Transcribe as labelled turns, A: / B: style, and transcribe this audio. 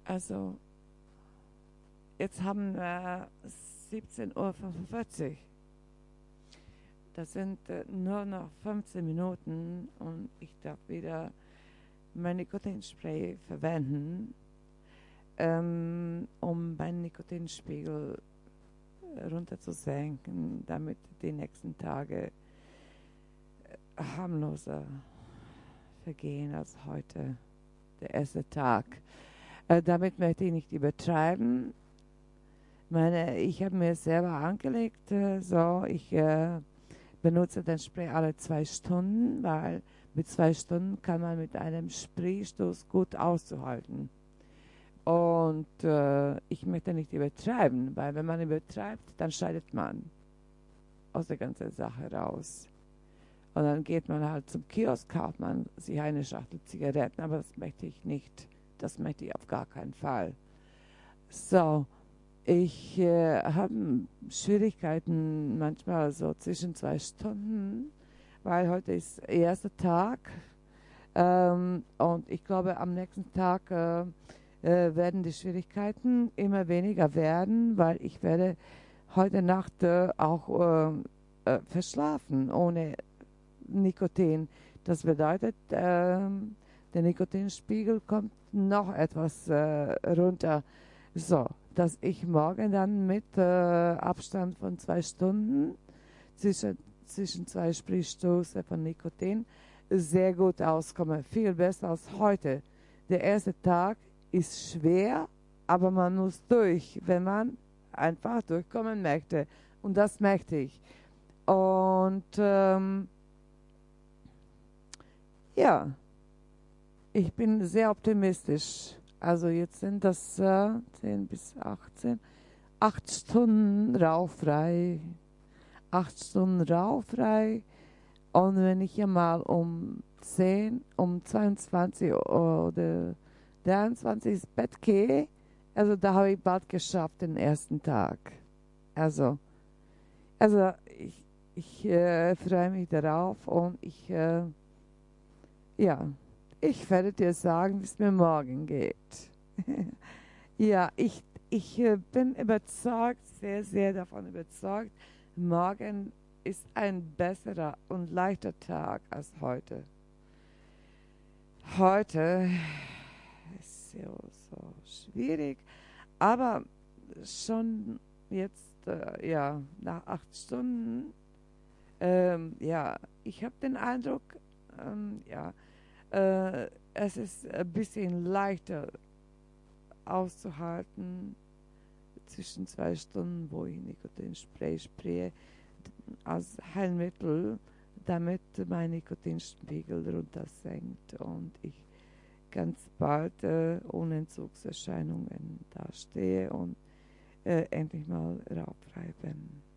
A: Also, jetzt haben wir 17:45 Uhr. Das sind nur noch 15 Minuten und ich darf wieder mein Nikotinspray verwenden, um meinen Nikotinspiegel runterzusenken, damit die nächsten Tage harmloser vergehen als heute, der erste Tag. Damit möchte ich nicht übertreiben. Ich habe mir selber angelegt, ich benutze den Spray alle 2 Stunden, weil mit 2 Stunden kann man mit einem Spraystoß gut auszuhalten. Und ich möchte nicht übertreiben, weil wenn man übertreibt, dann scheidet man aus der ganzen Sache raus. Und dann geht man halt zum Kiosk, kauft man sich eine Schachtel Zigaretten, aber das möchte ich nicht. Das möchte ich auf gar keinen Fall. So, ich habe Schwierigkeiten manchmal so zwischen 2 Stunden, weil heute ist der erste Tag und ich glaube, am nächsten Tag werden die Schwierigkeiten immer weniger werden, weil ich werde heute Nacht auch verschlafen ohne Nikotin. Das bedeutet, der Nikotinspiegel kommt noch etwas runter. So, dass ich morgen dann mit Abstand von 2 Stunden zwischen 2 Sprühstoße von Nikotin sehr gut auskomme. Viel besser als heute. Der erste Tag ist schwer, aber man muss durch, wenn man einfach durchkommen möchte. Und das möchte ich. Und ja, ich bin sehr optimistisch. Also jetzt sind das 10 bis 18, 8 Stunden rauchfrei, 8 Stunden rauchfrei. Und wenn ich ja mal um 22 oder 23 ins Bett gehe, also da habe ich bald geschafft den ersten Tag. Also ich freue mich darauf und ich werde dir sagen, wie es mir morgen geht. Ja, ich bin überzeugt, sehr, sehr davon überzeugt, morgen ist ein besserer und leichter Tag als heute. Heute ist so schwierig, aber schon jetzt, nach 8 Stunden, ich habe den Eindruck, es ist ein bisschen leichter auszuhalten zwischen 2 Stunden, wo ich Nikotinspray spraye, als Heilmittel, damit mein Nikotinspiegel runtersenkt und ich ganz bald ohne Entzugserscheinungen dastehe und endlich mal rauchfrei bin.